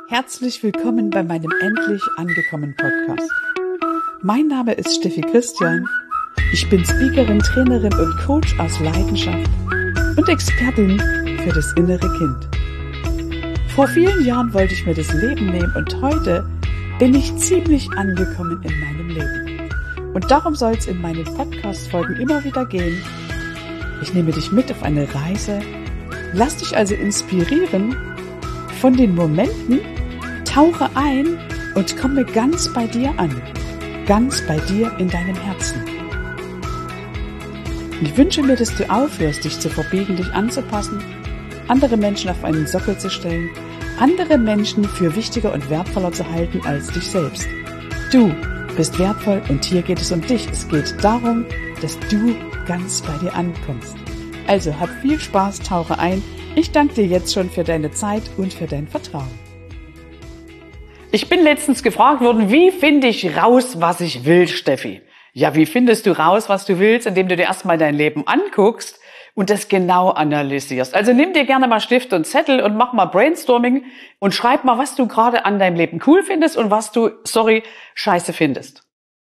Herzlich willkommen bei meinem Endlich angekommen Podcast. Mein Name ist Steffi Christian. Ich bin Speakerin, Trainerin und Coach aus Leidenschaft und Expertin für das innere Kind. Vor vielen Jahren wollte ich mir das Leben nehmen und heute bin ich ziemlich angekommen in meinem Leben. Und darum soll es in meinen Podcast-Folgen immer wieder gehen. Ich nehme dich mit auf eine Reise, lass dich also inspirieren von den Momenten, tauche ein und komme ganz bei dir an, ganz bei dir in deinem Herzen. Ich wünsche mir, dass du aufhörst, dich zu verbiegen, dich anzupassen, andere Menschen auf einen Sockel zu stellen, andere Menschen für wichtiger und wertvoller zu halten als dich selbst. Du bist wertvoll und hier geht es um dich. Es geht darum, dass du ganz bei dir ankommst. Also hab viel Spaß, tauche ein. Ich danke dir jetzt schon für deine Zeit und für dein Vertrauen. Ich bin letztens gefragt worden, wie finde ich raus, was ich will, Steffi? Ja, wie findest du raus, was du willst, indem du dir erstmal dein Leben anguckst und das genau analysierst. Also nimm dir gerne mal Stift und Zettel und mach mal Brainstorming und schreib mal, was du gerade an deinem Leben cool findest und was du, scheiße findest.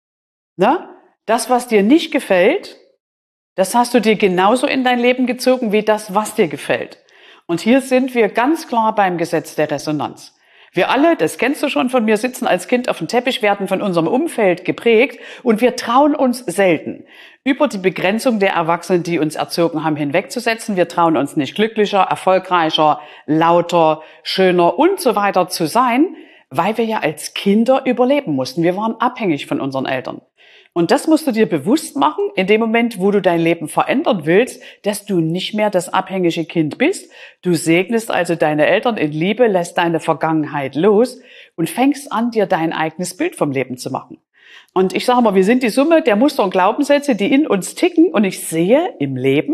Na? Das, was dir nicht gefällt, das hast du dir genauso in dein Leben gezogen wie das, was dir gefällt. Und hier sind wir ganz klar beim Gesetz der Resonanz. Wir alle, das kennst du schon von mir, sitzen als Kind auf dem Teppich, werden von unserem Umfeld geprägt und wir trauen uns selten, über die Begrenzung der Erwachsenen, die uns erzogen haben, hinwegzusetzen. Wir trauen uns nicht glücklicher, erfolgreicher, lauter, schöner und so weiter zu sein, weil wir ja als Kinder überleben mussten. Wir waren abhängig von unseren Eltern. Und das musst du dir bewusst machen, in dem Moment, wo du dein Leben verändern willst, dass du nicht mehr das abhängige Kind bist. Du segnest also deine Eltern in Liebe, lässt deine Vergangenheit los und fängst an, dir dein eigenes Bild vom Leben zu machen. Und ich sage mal, wir sind die Summe der Muster und Glaubenssätze, die in uns ticken. Und ich sehe im Leben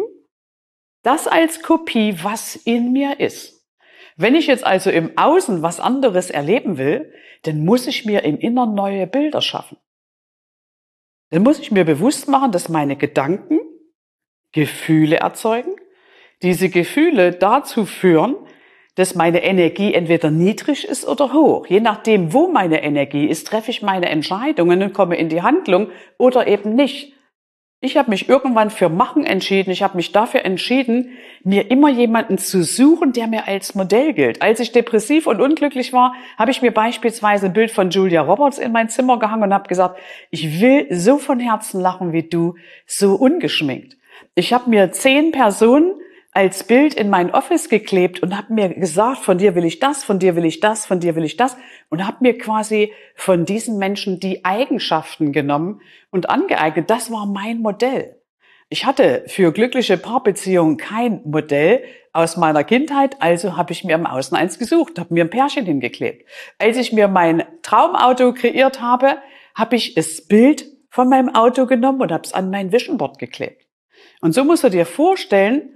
das als Kopie, was in mir ist. Wenn ich jetzt also im Außen was anderes erleben will, dann muss ich mir im Inneren neue Bilder schaffen. Dann muss ich mir bewusst machen, dass meine Gedanken Gefühle erzeugen, diese Gefühle dazu führen, dass meine Energie entweder niedrig ist oder hoch. Je nachdem, wo meine Energie ist, treffe ich meine Entscheidungen und komme in die Handlung oder eben nicht. Ich habe mich irgendwann für Machen entschieden. Ich habe mich dafür entschieden, mir immer jemanden zu suchen, der mir als Modell gilt. Als ich depressiv und unglücklich war, habe ich mir beispielsweise ein Bild von Julia Roberts in mein Zimmer gehangen und habe gesagt, ich will so von Herzen lachen wie du, so ungeschminkt. Ich habe mir 10 Personen als Bild in mein Office geklebt und habe mir gesagt, von dir will ich das, von dir will ich das, von dir will ich das und habe mir quasi von diesen Menschen die Eigenschaften genommen und angeeignet. Das war mein Modell. Ich hatte für glückliche Paarbeziehungen kein Modell aus meiner Kindheit, also habe ich mir im Außen eins gesucht, habe mir ein Pärchen hingeklebt. Als ich mir mein Traumauto kreiert habe, habe ich das Bild von meinem Auto genommen und habe es an mein Vision Board geklebt. Und so musst du dir vorstellen,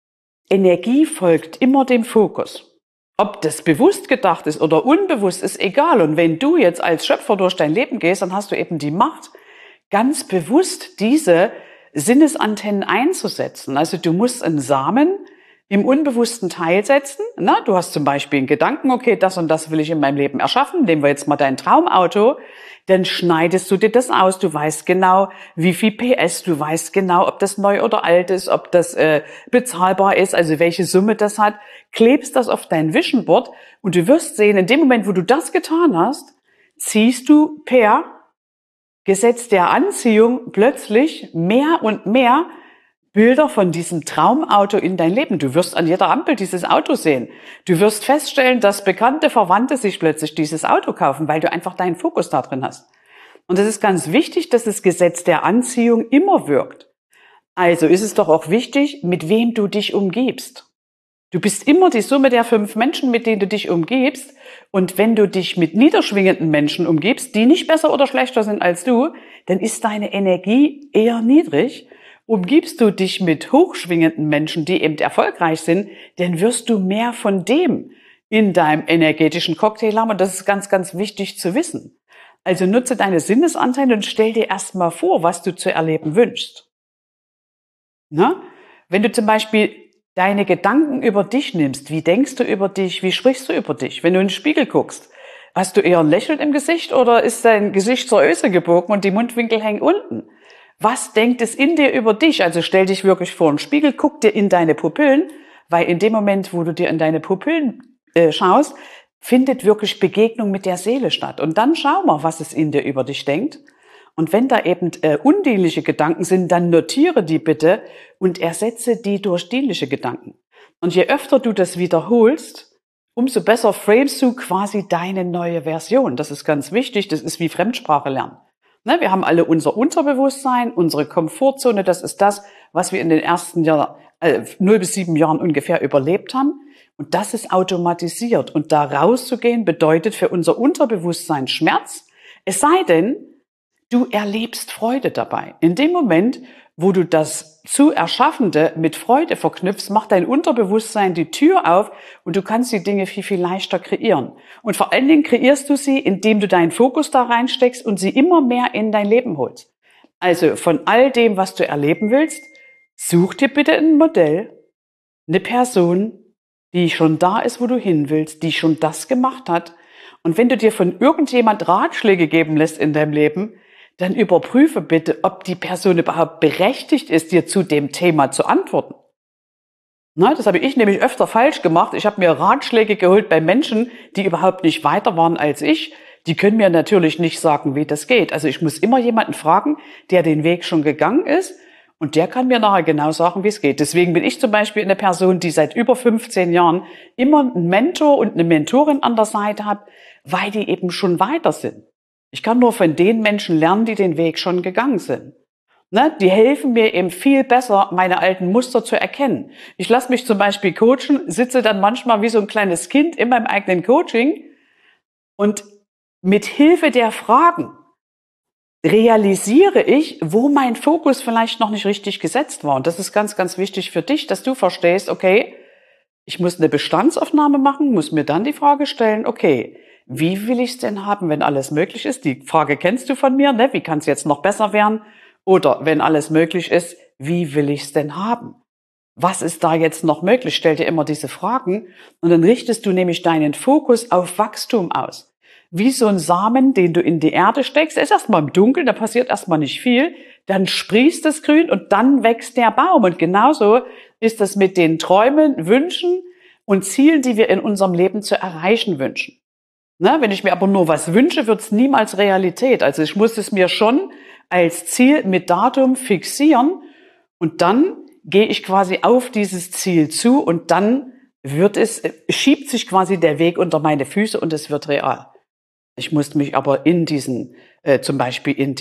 Energie folgt immer dem Fokus. Ob das bewusst gedacht ist oder unbewusst, ist egal. Und wenn du jetzt als Schöpfer durch dein Leben gehst, dann hast du eben die Macht, ganz bewusst diese Sinnesantennen einzusetzen. Also du musst einen Samen im unbewussten Teil setzen. Na, du hast zum Beispiel einen Gedanken, okay, das und das will ich in meinem Leben erschaffen. Nehmen wir jetzt mal dein Traumauto. Dann schneidest du dir das aus. Du weißt genau, wie viel PS, du weißt genau, ob das neu oder alt ist, ob das bezahlbar ist, also welche Summe das hat. Klebst das auf dein Vision Board und du wirst sehen, in dem Moment, wo du das getan hast, ziehst du per Gesetz der Anziehung plötzlich mehr und mehr Bilder von diesem Traumauto in dein Leben. Du wirst an jeder Ampel dieses Auto sehen. Du wirst feststellen, dass bekannte Verwandte sich plötzlich dieses Auto kaufen, weil du einfach deinen Fokus da drin hast. Und es ist ganz wichtig, dass das Gesetz der Anziehung immer wirkt. Also ist es doch auch wichtig, mit wem du dich umgibst. Du bist immer die Summe der 5 Menschen, mit denen du dich umgibst. Und wenn du dich mit niederschwingenden Menschen umgibst, die nicht besser oder schlechter sind als du, dann ist deine Energie eher niedrig. Umgibst du dich mit hochschwingenden Menschen, die eben erfolgreich sind, dann wirst du mehr von dem in deinem energetischen Cocktail haben. Und das ist ganz, ganz wichtig zu wissen. Also nutze deine Sinnesantennen und stell dir erstmal vor, was du zu erleben wünschst. Na? Wenn du zum Beispiel deine Gedanken über dich nimmst. Wie denkst du über dich? Wie sprichst du über dich? Wenn du in den Spiegel guckst, hast du eher ein Lächeln im Gesicht oder ist dein Gesicht zur Öse gebogen und die Mundwinkel hängen unten? Was denkt es in dir über dich? Also stell dich wirklich vor den Spiegel, guck dir in deine Pupillen, weil in dem Moment, wo du dir in deine Pupillen schaust, findet wirklich Begegnung mit der Seele statt. Und dann schau mal, was es in dir über dich denkt. Und wenn da eben undienliche Gedanken sind, dann notiere die bitte und ersetze die durch dienliche Gedanken. Und je öfter du das wiederholst, umso besser framest du quasi deine neue Version. Das ist ganz wichtig. Das ist wie Fremdsprache lernen. Ne, wir haben alle unser Unterbewusstsein, unsere Komfortzone. Das ist das, was wir in den ersten Jahren, 0 bis 7 Jahren ungefähr überlebt haben. Und das ist automatisiert. Und da rauszugehen bedeutet für unser Unterbewusstsein Schmerz. Es sei denn, du erlebst Freude dabei. In dem Moment, wo du das zu Erschaffende mit Freude verknüpfst, macht dein Unterbewusstsein die Tür auf und du kannst die Dinge viel, viel leichter kreieren. Und vor allen Dingen kreierst du sie, indem du deinen Fokus da reinsteckst und sie immer mehr in dein Leben holst. Also von all dem, was du erleben willst, such dir bitte ein Modell, eine Person, die schon da ist, wo du hin willst, die schon das gemacht hat. Und wenn du dir von irgendjemand Ratschläge geben lässt in deinem Leben, dann überprüfe bitte, ob die Person überhaupt berechtigt ist, dir zu dem Thema zu antworten. Na, das habe ich nämlich öfter falsch gemacht. Ich habe mir Ratschläge geholt bei Menschen, die überhaupt nicht weiter waren als ich. Die können mir natürlich nicht sagen, wie das geht. Also ich muss immer jemanden fragen, der den Weg schon gegangen ist. Und der kann mir nachher genau sagen, wie es geht. Deswegen bin ich zum Beispiel eine Person, die seit über 15 Jahren immer einen Mentor und eine Mentorin an der Seite hat, weil die eben schon weiter sind. Ich kann nur von den Menschen lernen, die den Weg schon gegangen sind. Ne? Die helfen mir eben viel besser, meine alten Muster zu erkennen. Ich lasse mich zum Beispiel coachen, sitze dann manchmal wie so ein kleines Kind in meinem eigenen Coaching und mit Hilfe der Fragen realisiere ich, wo mein Fokus vielleicht noch nicht richtig gesetzt war. Und das ist ganz, ganz wichtig für dich, dass du verstehst, okay, ich muss eine Bestandsaufnahme machen, muss mir dann die Frage stellen, okay, wie will ich es denn haben, wenn alles möglich ist? Die Frage kennst du von mir, ne? Wie kann es jetzt noch besser werden? Oder wenn alles möglich ist, wie will ich es denn haben? Was ist da jetzt noch möglich? Stell dir immer diese Fragen und dann richtest du nämlich deinen Fokus auf Wachstum aus. Wie so ein Samen, den du in die Erde steckst, der ist erstmal im Dunkeln, da passiert erstmal nicht viel, dann sprießt das Grün und dann wächst der Baum. Und genauso ist das mit den Träumen, Wünschen und Zielen, die wir in unserem Leben zu erreichen wünschen. Ne, wenn ich mir aber nur was wünsche, wird es niemals Realität. Also ich muss es mir schon als Ziel mit Datum fixieren und dann gehe ich quasi auf dieses Ziel zu und dann schiebt sich quasi der Weg unter meine Füße und es wird real. Ich musste mich aber in zum Beispiel in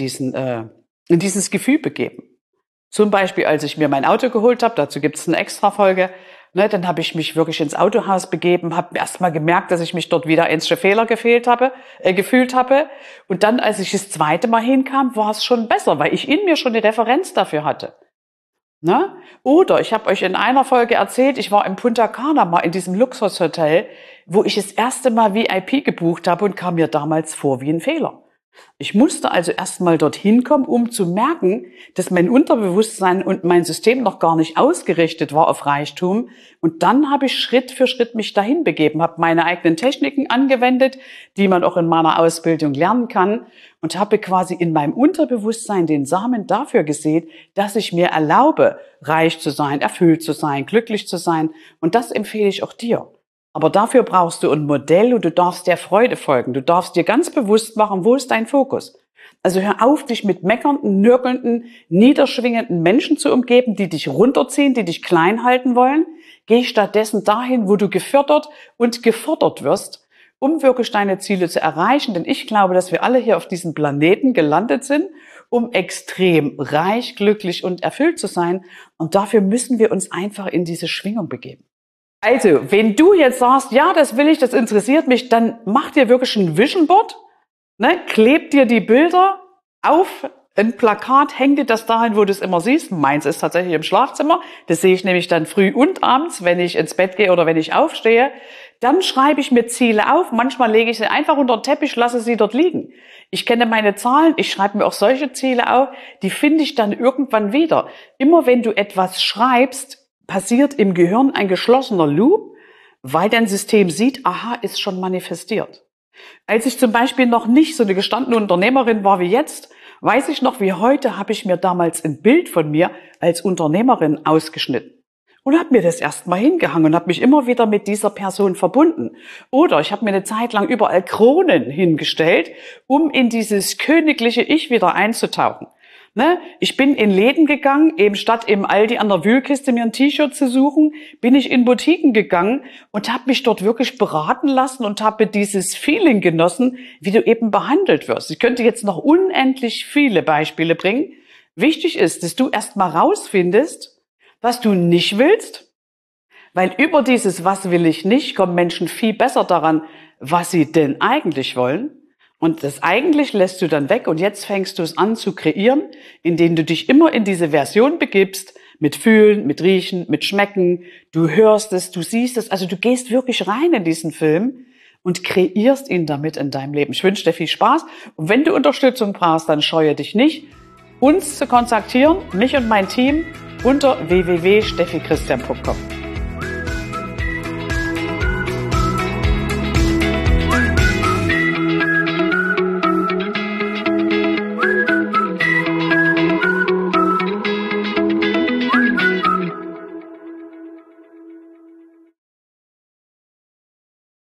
dieses Gefühl begeben. Zum Beispiel, als ich mir mein Auto geholt habe, dazu gibt es eine Extra-Folge, ne, dann habe ich mich wirklich ins Autohaus begeben, habe erst mal gemerkt, dass ich mich dort wieder ins Fehler gefühlt habe. Und dann, als ich das zweite Mal hinkam, war es schon besser, weil ich in mir schon eine Referenz dafür hatte. Ne? Oder ich habe euch in einer Folge erzählt, ich war in Punta Cana mal in diesem Luxushotel, wo ich das erste Mal VIP gebucht habe und kam mir damals vor wie ein Fehler. Ich musste also erst mal dorthin kommen, um zu merken, dass mein Unterbewusstsein und mein System noch gar nicht ausgerichtet war auf Reichtum. Und dann habe ich Schritt für Schritt mich dahin begeben, habe meine eigenen Techniken angewendet, die man auch in meiner Ausbildung lernen kann und habe quasi in meinem Unterbewusstsein den Samen dafür gesät, dass ich mir erlaube, reich zu sein, erfüllt zu sein, glücklich zu sein. Und das empfehle ich auch dir. Aber dafür brauchst du ein Modell und du darfst der Freude folgen. Du darfst dir ganz bewusst machen, wo ist dein Fokus. Also hör auf, dich mit meckernden, nörgelnden, niederschwingenden Menschen zu umgeben, die dich runterziehen, die dich klein halten wollen. Geh stattdessen dahin, wo du gefördert und gefordert wirst, um wirklich deine Ziele zu erreichen. Denn ich glaube, dass wir alle hier auf diesem Planeten gelandet sind, um extrem reich, glücklich und erfüllt zu sein. Und dafür müssen wir uns einfach in diese Schwingung begeben. Also, wenn du jetzt sagst, ja, das will ich, das interessiert mich, dann mach dir wirklich ein Vision Board, ne? Kleb dir die Bilder auf ein Plakat, häng dir das dahin, wo du es immer siehst. Meins ist tatsächlich im Schlafzimmer. Das sehe ich nämlich dann früh und abends, wenn ich ins Bett gehe oder wenn ich aufstehe. Dann schreibe ich mir Ziele auf. Manchmal lege ich sie einfach unter den Teppich, lasse sie dort liegen. Ich kenne meine Zahlen. Ich schreibe mir auch solche Ziele auf. Die finde ich dann irgendwann wieder. Immer wenn du etwas schreibst, passiert im Gehirn ein geschlossener Loop, weil dein System sieht, aha, ist schon manifestiert. Als ich zum Beispiel noch nicht so eine gestandene Unternehmerin war wie jetzt, weiß ich noch wie heute, habe ich mir damals ein Bild von mir als Unternehmerin ausgeschnitten und habe mir das erstmal hingehangen und habe mich immer wieder mit dieser Person verbunden. Oder ich habe mir eine Zeit lang überall Kronen hingestellt, um in dieses königliche Ich wieder einzutauchen. Ne? Ich bin in Läden gegangen, eben statt im Aldi an der Wühlkiste mir ein T-Shirt zu suchen, bin ich in Boutiquen gegangen und habe mich dort wirklich beraten lassen und habe dieses Feeling genossen, wie du eben behandelt wirst. Ich könnte jetzt noch unendlich viele Beispiele bringen. Wichtig ist, dass du erst mal rausfindest, was du nicht willst, weil über dieses Was will ich nicht kommen Menschen viel besser daran, was sie denn eigentlich wollen. Und das eigentlich lässt du dann weg und jetzt fängst du es an zu kreieren, indem du dich immer in diese Version begibst, mit Fühlen, mit Riechen, mit Schmecken. Du hörst es, du siehst es, also du gehst wirklich rein in diesen Film und kreierst ihn damit in deinem Leben. Ich wünsche dir viel Spaß und wenn du Unterstützung brauchst, dann scheue dich nicht, uns zu kontaktieren, mich und mein Team unter www.steffichristian.com.